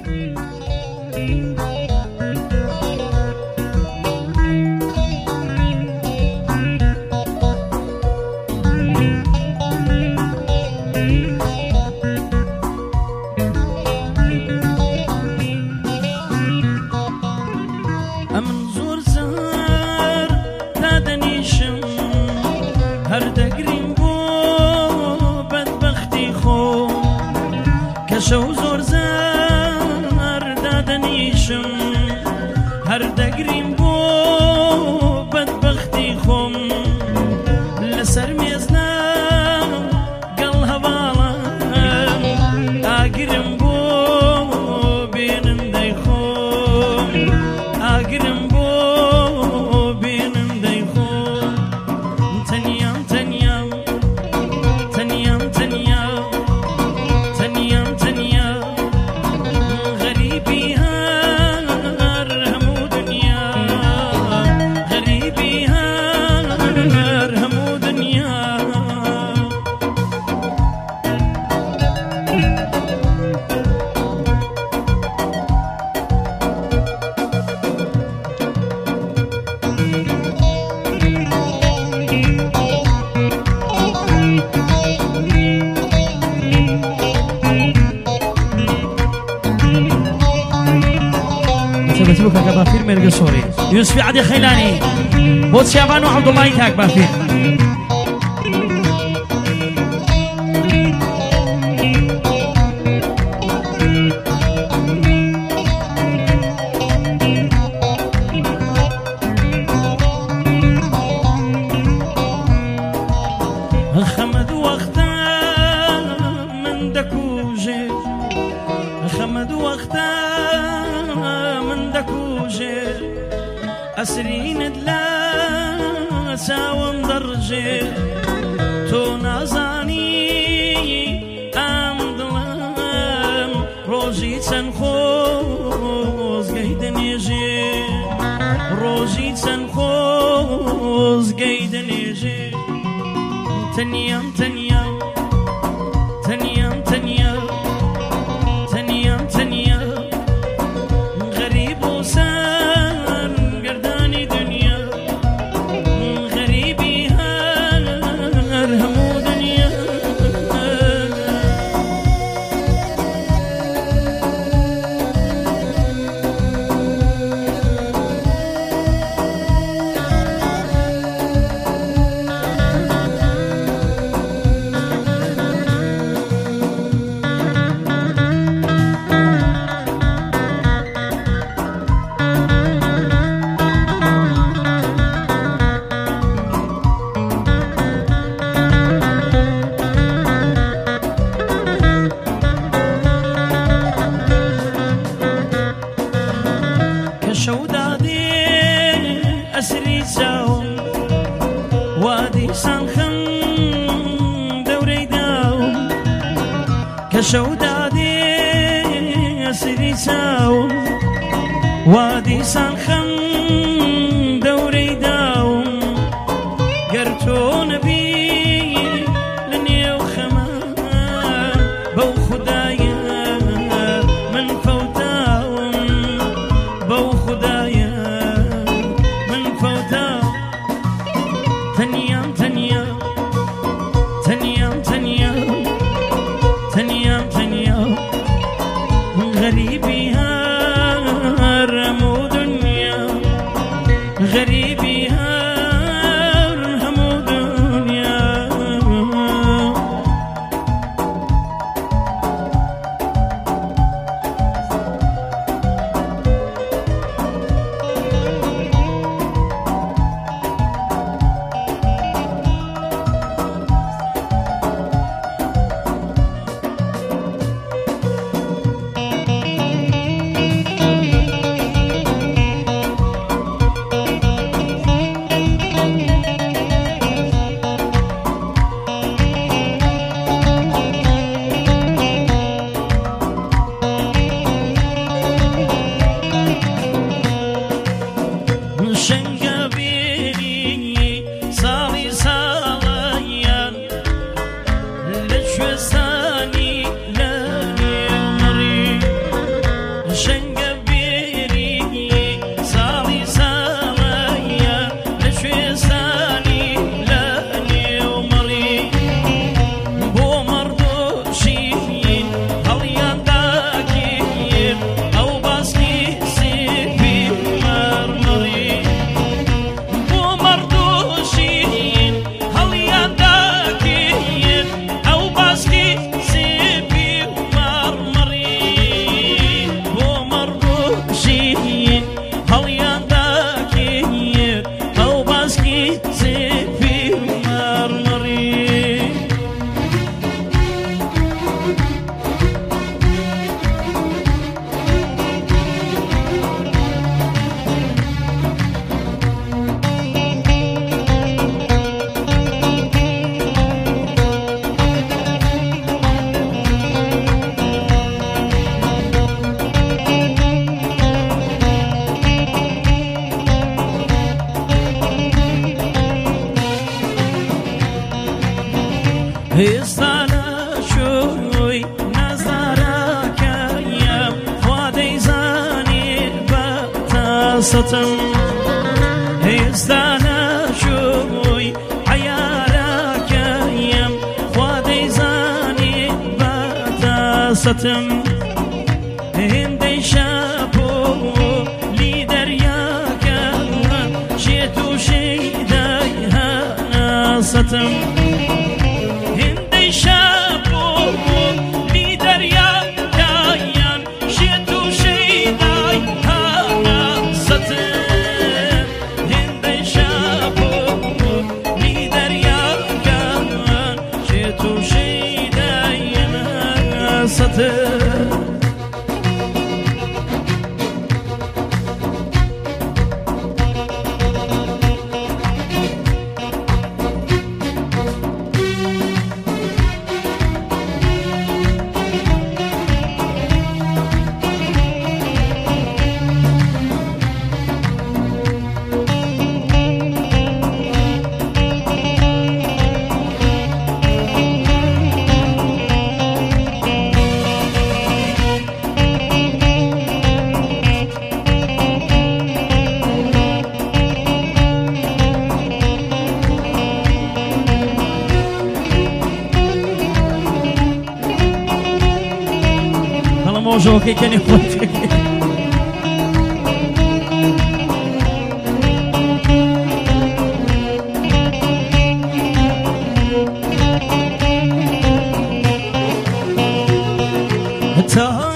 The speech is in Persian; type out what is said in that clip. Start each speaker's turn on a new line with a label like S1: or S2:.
S1: شو زور زار دادنيشم هر دقريم بو بدبختي خم لسر ميزنا قل هوالا اقرم بو بينم ديخم اقرم بو بينم ديخم تنيام تنيام تنيام تنيام
S2: بتبوك بافير من القصوري يوسف عدي خيلاني بوت شابان وعبد الله يتاك بافير
S1: خمد وقتا من دكوجي خمد وقتا من دكوجي أسرين دلا ساوم درجي تو نازاني أم دلم روجي تنخوز قيدن يجي روجي تنخوز قيدن يجي تنيام تنيام تنيام تنيام تنيام تنيام غريب وسان قرداني دنيا غريبي هرهمو دنيا شودادي أسري ساوم وادي سانخم دوري داوم كشودادي أسري ساوم وادي سانخم دوري داوم قرتو نبي لني وخمان بو خدايا من فوتاوم بو خدايا من فوتا تنيام تنيام تنيام تنيام تنيام تنيام غريبي هرمو دنيا ستم هێستانە شوی عیارەکەیم خوا دەیزانی بەتا ستم هێندەی شەپۆ لی دەریاکە شێت و شەیدای هەنا ستم هێندەی شەپۆ لی دەریاکەیان شێت و شەیدای هەنا ستم هێندەی شەپۆ لی دەریاکەیان شێت و شەیدای هەنا ستم موضوعك كان يخوتك تا